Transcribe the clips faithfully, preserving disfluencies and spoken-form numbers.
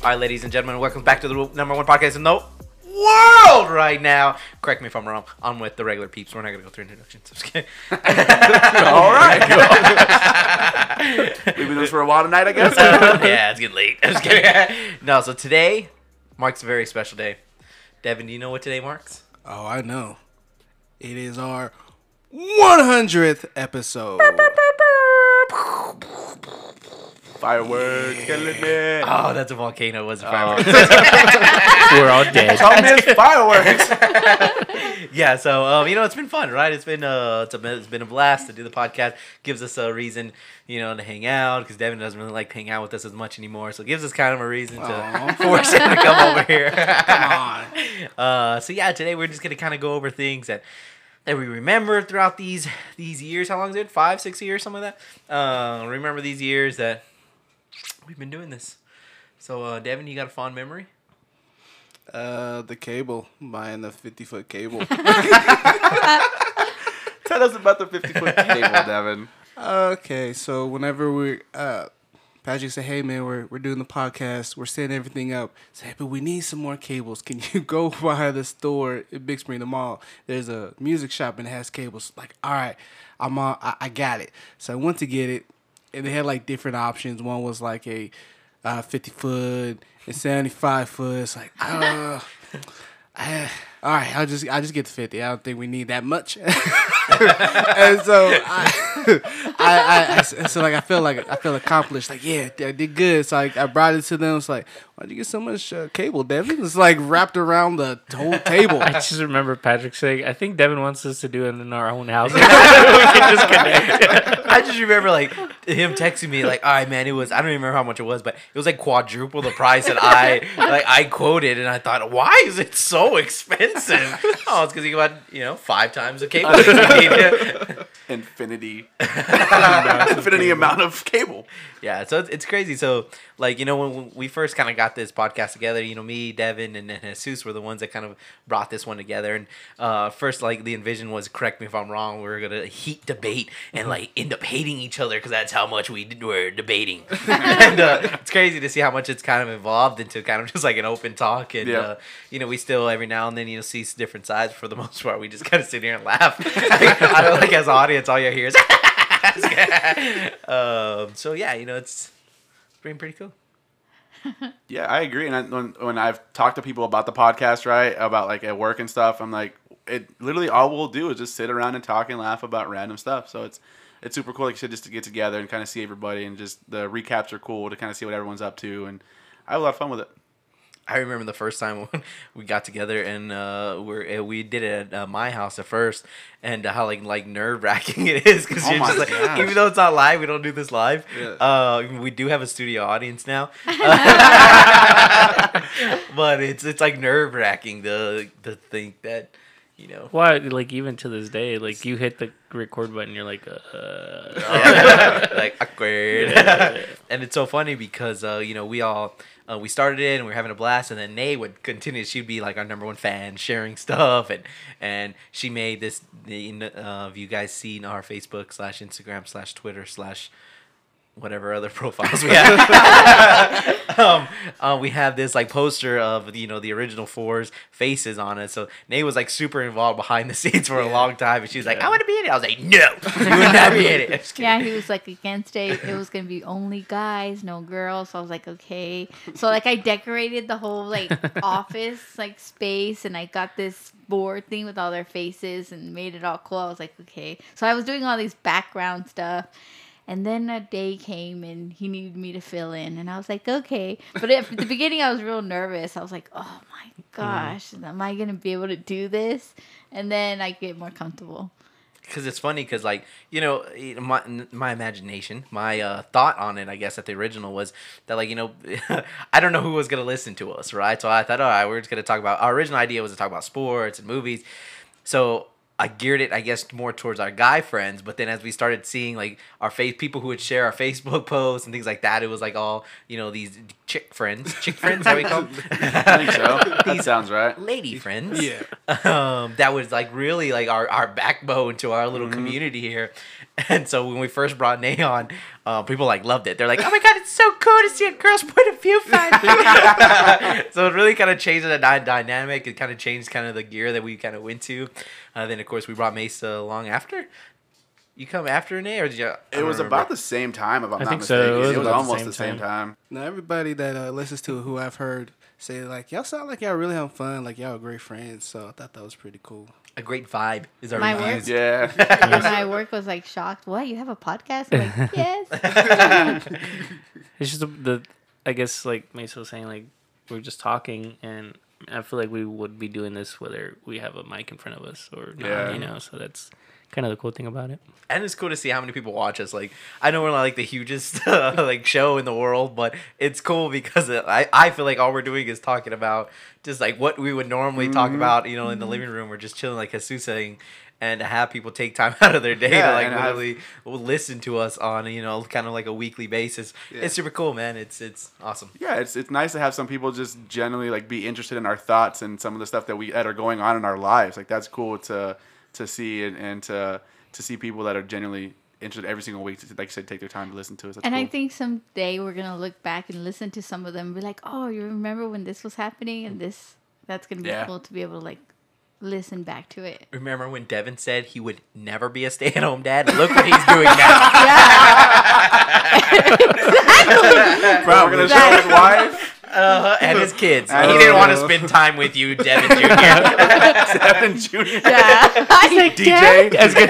All right, ladies and gentlemen, welcome back to the number one podcast in the world right now. Correct me if I'm wrong. I'm with the regular peeps. We're not going to go through introductions. I'm just kidding. All right. We've been this for a while tonight, I guess. Uh, yeah, it's getting late. I'm just kidding. No, so today marks a very special day. Devin, do you know what today marks? Oh, I know. It is our one hundredth episode. Fireworks, killing it. Oh, that's a volcano. It wasn't fireworks. We're all dead. Tell me it's fireworks. Yeah, so um, you know, it's been fun, right? It's been uh, it's, a, it's been a blast to do the podcast. Gives us a reason, you know, to hang out because Devin doesn't really like to hang out with us as much anymore. So it gives us kind of a reason to Aww. force him to come over here. Come on. Uh, so yeah, today we're just gonna kind of go over things that that we remember throughout these these years. How long is it? Five, six years, something like that. Uh, remember these years that we've been doing this. So uh, Devin, you got a fond memory? Uh, the cable. Buying the fifty-foot cable. Tell us about the fifty-foot cable, Devin. Okay, so whenever we uh, Patrick said, "Hey man, we're we're doing the podcast. We're setting everything up." Say, "But we need some more cables. Can you go by the store at Big Spring, the mall? There's a music shop and it has cables." Like, all right, I'm on. I, I got it. So I went to get it, and they had like different options. One was like a uh, fifty foot and seventy-five foot. It's like, uh, I, all right, I'll just I'll just get the fifty. I don't think we need that much. And so I, I, I, I, so like I feel like I feel accomplished. Like, yeah, I did good. So I, I brought it to them. It's like, why'd you get so much uh, cable, Devin? It's like wrapped around the whole table. I just remember Patrick saying, I think Devin wants us to do it in our own house. We can just connect. I just remember like him texting me like, "All right, man, it was I don't even remember how much it was, but it was like quadruple the price that I like I quoted." And I thought, why is it so expensive? Oh, it's because you got you know five times the cable. Infinity. Infinity amount of cable. Yeah, so it's, it's crazy. So, like, you know, when we first kind of got this podcast together, you know, me, Devin, and, and Jesus were the ones that kind of brought this one together. And uh, first, like, the envision was, correct me if I'm wrong, we were going to heat debate and, like, end up hating each other because that's how much we were debating. And uh, it's crazy to see how much it's kind of evolved into kind of just, like, an open talk. And, yeah. uh, you know, we still, every now and then, you know, see different sides. For the most part, we just kind of sit here and laugh. I don't like, as an audience, all you hear is... um, so yeah, you know, it's been pretty cool. Yeah, I agree. And I, when when I've talked to people about the podcast, right, about like at work and stuff, I'm like, it literally all we'll do is just sit around and talk and laugh about random stuff. So it's it's super cool, like you said, just to get together and kind of see everybody, and just the recaps are cool to kind of see what everyone's up to, and I have a lot of fun with it. I remember the first time when we got together and uh, we're, we did it at uh, my house at first, and how like like nerve wracking it is because Oh you're my just like, gosh. even though it's not live, we don't do this live. Yeah. Uh, we do have a studio audience now, but it's it's like nerve wracking to to think that. You know, Why, like, even to this day, like, you hit the record button, you're like, uh, yeah, like awkward. Yeah. And it's so funny because uh, you know we all uh, we started it and we were having a blast, and then Nay would continue. She'd be like our number one fan, sharing stuff, and and she made this. Uh, if you guys seen our Facebook slash Instagram slash Twitter slash whatever other profiles we have, um, uh, we have this like poster of you know the original four's faces on it. So Nate was like super involved behind the scenes for a long time, and she was like, "I want to be in it." I was like, "No, you would not be in it." I'm just kidding. Yeah, he was like against it. It was gonna be only guys, no girls. So I was like, okay. So like I decorated the whole like office like space, and I got this board thing with all their faces and made it all cool. I was like, okay. So I was doing all these background stuff. And then a day came and he needed me to fill in. And I was like, okay. But at the beginning, I was real nervous. I was like, oh, my gosh. Mm-hmm. Am I going to be able to do this? And then I get more comfortable. Because it's funny because, like, you know, my, my imagination, my uh, thought on it, I guess, at the original was that, like, you know, I don't know who was going to listen to us, right? So I thought, all right, we're just going to talk about, our original idea was to talk about sports and movies. So I geared it, I guess, more towards our guy friends. But then as we started seeing like our face people who would share our Facebook posts and things like that, it was like all, you know, these chick friends, chick friends, how we call them? I think so. That sounds right. Lady friends. Yeah. Um, that was like really like our, our backbone to our little Mhm. community here. And so when we first brought Nay on, uh, people like loved it. They're like, "Oh my god, it's so cool to see a girl's point of view finally." So it really kind of changed the dy- dynamic. It kind of changed kind of the gear that we kind of went to. Uh, then of course we brought Mesa along after. You come after Nay, or did you? I It don't was remember. about the same time, if I'm I not think so. mistaken. It was It was about the almost same the same time. Now everybody that uh, listens to it, who I've heard say like, y'all sound like y'all really have fun, like y'all are great friends. So I thought that was pretty cool. a great vibe. Is our My reviews. Yeah. And my work was like shocked. What? You have a podcast? I'm like, yes. It's just the, the I guess like Mesa was saying, like we're just talking, and I feel like we would be doing this whether we have a mic in front of us or not. Yeah. You know, so that's kind of the cool thing about it. And it's cool to see how many people watch us. Like, I know we're not like the hugest uh, like show in the world, but it's cool because it, I I feel like all we're doing is talking about just like what we would normally talk Mhm. about, you know, in the living room or just chilling, like Jesus saying, and to have people take time out of their day Yeah, to like and I've- literally listen to us on, you know, kind of like a weekly basis. Yeah. It's super cool, man. It's it's awesome. Yeah, it's it's nice to have some people just generally like be interested in our thoughts and some of the stuff that we that are going on in our lives. Like that's cool to to see and, and to to see people that are genuinely interested every single week to, like I said, take their time to listen to us. That's And cool. I think someday we're gonna look back and listen to some of them and be like, "Oh, you remember when this was happening?" And this, that's gonna be Yeah. cool to be able to like listen back to it. Remember when Devin said he would never be a stay-at-home dad? Look what he's doing now. Bro, we're gonna show his wife, Uh, and his kids. I He didn't want to know. spend time with you, Devin Junior Devin Junior Yeah, I D J.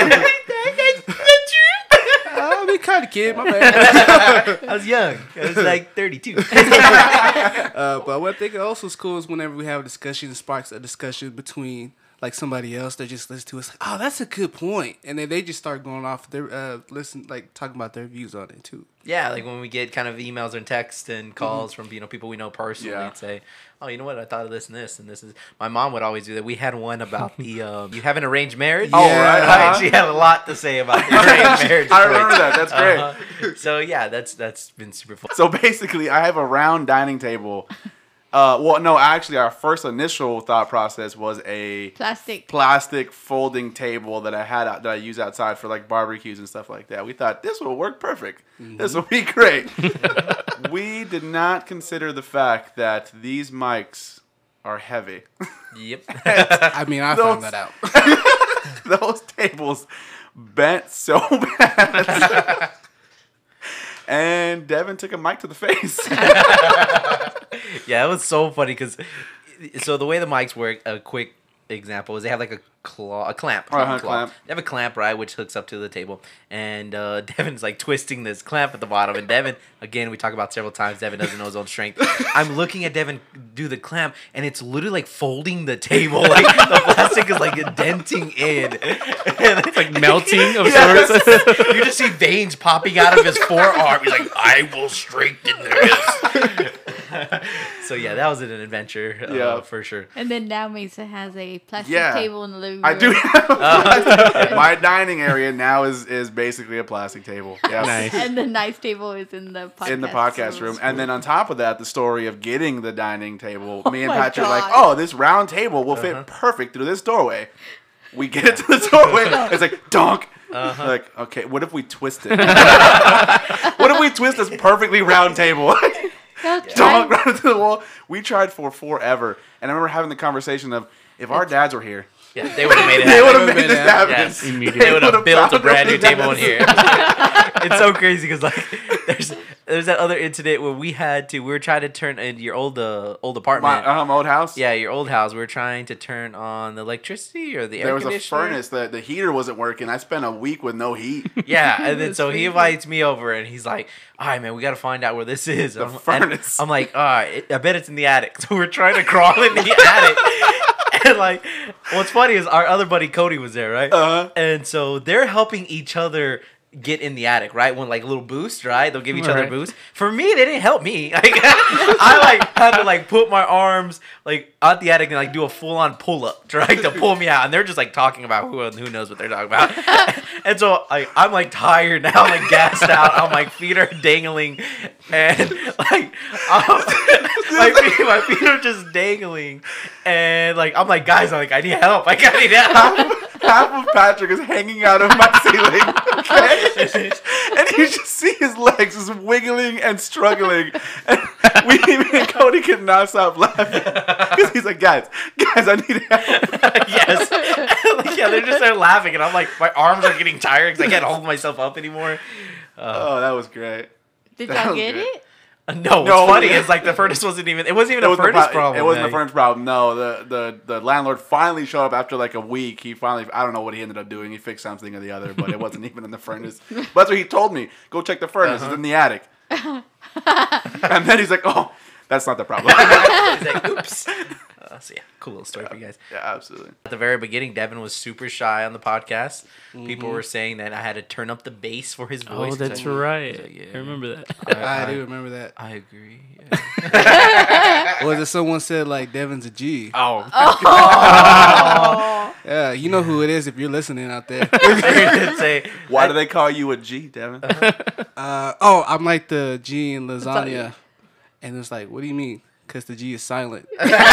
Oh, I mean, kind of kid, my bad. I was young. I was like thirty-two. uh, but one thing that also is cool is whenever we have a discussion, it sparks a discussion between like somebody else that just listens to us. Like, oh, that's a good point, and then they just start going off their uh, listen, like talking about their views on it too. Yeah, like when we get kind of emails and texts and calls from, you know, people we know personally Yeah. and say, "Oh, you know what? I thought of this and this and this is." My mom would always do that. We had one about the um, you have an arranged marriage. Oh, right, uh-huh. She had a lot to say about the arranged marriage. I remember that. That's great. Uh-huh. So yeah, that's that's been super fun. So basically, I have a round dining table. Uh, well, no, actually, our first initial thought process was a plastic. plastic folding table that I had out, that I use outside for like barbecues and stuff like that. We thought this will work perfect. This will be great. We did not consider the fact that these mics are heavy. Yep. I mean, I Those- found that out. Those tables bent so bad. And Devin took a mic to the face. Yeah, it was so funny because so the way the mics work, a quick example is they have like a claw, a clamp, Uh-huh, not a claw. clamp. They have a clamp, right, which hooks up to the table, and uh, Devin's like twisting this clamp at the bottom, and Devin, again, we talk about several times, Devin doesn't know his own strength. I'm looking at Devin do the clamp, and it's literally like folding the table, like the plastic is like denting in, it's Like melting of Yes. sorts. You just see veins popping out of his forearm. He's like, "I will strengthen this." So yeah, that was an adventure, uh, Yeah. for sure. And then now Mesa has a plastic Yeah. table in the living room. I do have a plastic- my dining area now is is basically a plastic table. Yes. Nice. And the nice table is in the podcast In the podcast room. And then on top of that, the story of getting the dining table. Oh Me and my Patrick are like, God. oh, this round table will Uh-huh. fit perfect through this doorway. We get it to the doorway. It's like, donk. Uh-huh. Like, okay, what if we twist it? What if we twist this perfectly round table? Go Donk try- right into the wall. We tried for forever. And I remember having the conversation of, if our dads were here, Yeah, they would have made it they would happen. have made this happen. happen. Yes. Immediately. They would have would've built a found brand new it. table in here. It's so crazy because like there's there's that other incident where we had to we were trying to turn in your old uh, old My, apartment. um, old house. Yeah, your old house. We were trying to turn on the electricity or the air There was a conditioner. furnace. The, the heater wasn't working. I spent a week with no heat. Yeah, and then That's so he crazy. invites me over, and he's like, "All right, man, we got to find out where this is." The I'm, and furnace. I'm like, "All right, I bet it's in the attic." So we're trying to crawl in the attic, and like, what's funny is our other buddy Cody was there, right? Uh-huh. And so they're helping each other, get in the attic, right? When like a little boost, right? They'll give each other Right. boosts. For me, they didn't help me. Like, I like had to like put my arms like out the attic and like do a full on pull up, right, to pull me out. And they're just like talking about who who knows what they're talking about. And so like I'm like tired now, I'm like gassed out. I'm like feet are dangling, and like um, my feet, my feet are just dangling, and like I'm like guys, I'm like I need help. Like I need help. Half of Patrick is hanging out of my ceiling, okay? And you just see his legs just wiggling and struggling. And we, me and Cody could not stop laughing because he's like, guys, guys, I need help. Yes. Like, yeah, they're just there laughing, and I'm like, my arms are getting tired because I can't hold myself up anymore. Uh, Oh, that was great. Did That y'all was get good. it? no, what's No. funny is like the furnace wasn't even. It wasn't even It a wasn't, furnace the, pro- problem. it wasn't like- the furnace problem. No, the, the, the landlord finally showed up after like a week. He finally, I don't know what he ended up doing. He fixed something or the other, but it wasn't even in the furnace. But that's what he told me. Go check the furnace. Uh-huh. It's in the attic. And then he's like, oh, that's not the problem. He's like, oops. Uh, so yeah, cool little story for you guys. Yeah, absolutely. At the very beginning, Devin was super shy on the podcast. People were saying that I had to turn up the bass for his voice. Oh, 'cause that's I- right. like, yeah. I remember that. I do remember that. I agree. Yeah. Was it someone said like Devin's a G? Oh. Yeah, you know who it is if you're listening out there. Did say, Why do they call you a G, Devin? Uh, oh, I'm like the G in lasagna. Lasagna. And it's like, what do you mean? Because the G is silent.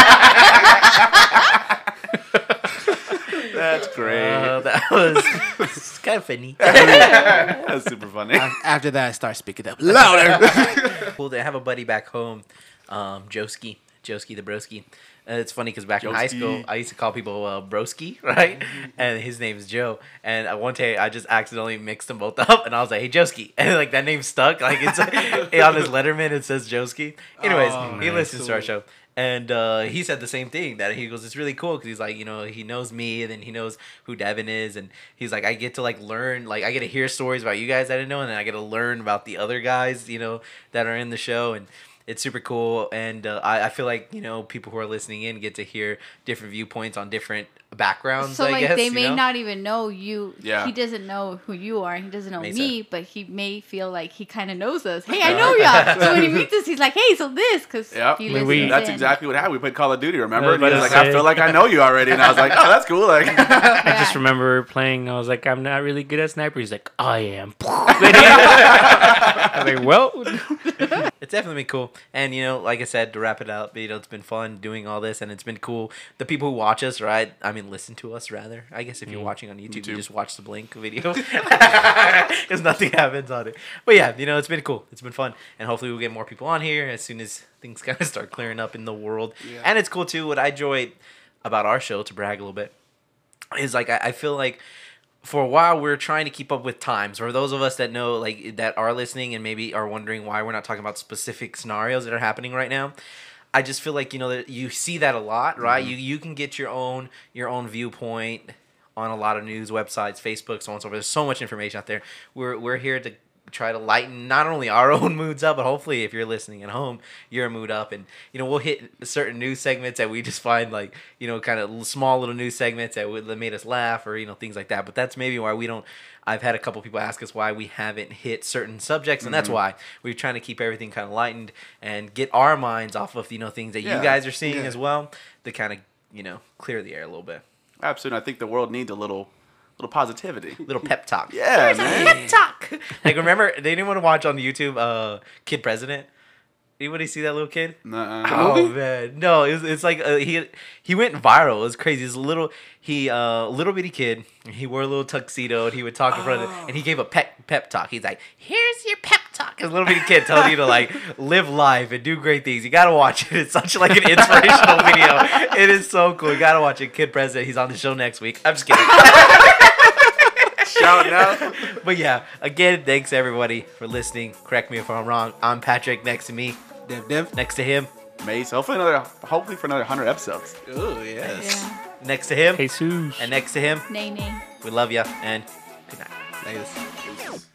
That's great. Uh, that was it's kind of funny. That's super funny. After that, I start speaking up louder. Cool. I have a buddy back home, um, Joski, Joski the Broski. And it's funny because back in high Joski. school, I used to call people uh, Broski, right? And his name's Joe. And uh, one day, I just accidentally mixed them both up, and I was like, "Hey, Joski," and like that name stuck. Like it's on his Letterman, it says Joski. Anyways, Oh, he man, listens to our sweet. show. And uh, he said the same thing, that he goes, it's really cool because he's like, you know, he knows me and then he knows who Devin is. And he's like, I get to like learn, like I get to hear stories about you guys I didn't know. And then I get to learn about the other guys, you know, that are in the show. And it's super cool. And uh, I, I feel like, you know, people who are listening in get to hear different viewpoints on different backgrounds, So I like guess. they you may know? not even know you. Yeah. He doesn't know who you are. He doesn't know Mesa. me, but he may feel like he kind of knows us. Hey, I know y'all. So when he meets us, he's like, "Hey, so this," because Yep. he I mean, listens we- That's in. exactly what happened. We played Call of Duty, remember? I And was he about was to like, I say. feel like I know you already. And I was like, oh, that's cool. Like, I just remember playing. I was like, I'm not really good at sniper. He's like, I am. I was like, well, It's definitely been cool. And, you know, like I said, to wrap it up, you know, it's been fun doing all this and it's been cool. The people who watch us, right? I mean, listen to us rather. I guess if you're watching on YouTube, you YouTube. just watch the Blink video because nothing happens on it. But yeah, you know, it's been cool. It's been fun. And hopefully we'll get more people on here as soon as things kind of start clearing up in the world. Yeah. And it's cool too. What I enjoy about our show, to brag a little bit, is like I, I feel like for a while we're trying to keep up with times. For those of us that know, like that are listening and maybe are wondering why we're not talking about specific scenarios that are happening right now, I just feel like, you know, that you see that a lot, right? Mm-hmm. You you can get your own your own viewpoint on a lot of news websites, Facebook, so on and so forth. There's so much information out there. We're we're here to try to lighten not only our own moods up, but hopefully if you're listening at home, your mood up. And, you know, we'll hit certain news segments that we just find like, you know, kind of small little news segments that would that made us laugh or, you know, things like that. But that's maybe why we don't, I've had a couple people ask us why we haven't hit certain subjects. And that's why we're trying to keep everything kind of lightened and get our minds off of, you know, things that Yeah. you guys are seeing Yeah. as well to kind of, you know, clear the air a little bit. absolutely. I think the world needs a little little positivity. Little pep talk. Yeah, man. Pep talk. Like, remember, they didn't want to watch on YouTube uh, Kid President? Anybody see that little kid? Nuh-uh. Oh man, no! It's it's like uh, he he went viral. It was crazy. This little he uh little bitty kid. He wore a little tuxedo and he would talk in front of it, and he gave a pep pep talk. He's like, "Here's your pep talk." His little bitty kid telling you to like live life and do great things. You gotta watch it. It's such like an inspirational video. It is so cool. You gotta watch it. Kid President. He's on the show next week. I'm just kidding. Shouting out. But yeah, again, thanks everybody for listening. Correct me if I'm wrong. I'm Patrick. Next to me, Dev, Dev. next to him, Mace. Hopefully another hopefully for another hundred episodes. Oh, yes. Yeah. next to him, Jesus. and next to him. Nay, nay. We love you and good night. Latest.